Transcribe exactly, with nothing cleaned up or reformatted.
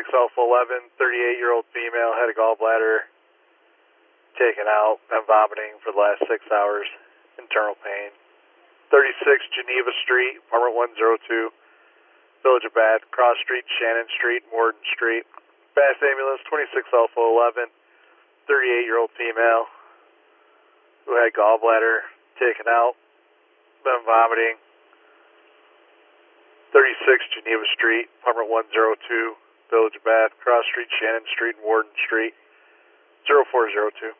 Alpha eleven, thirty-eight-year-old female, had a gallbladder taken out, been vomiting for the last six hours, internal pain. thirty-six Geneva Street, apartment one oh two, Village of Bath, Cross Street, Shannon Street, Morden Street. Bath ambulance, twenty-six Alpha eleven, thirty-eight-year-old female who had gallbladder taken out, been vomiting. thirty-six Geneva Street, apartment one oh two, Village of Bath, Cross Street, Shannon Street, Warden Street, zero four zero two.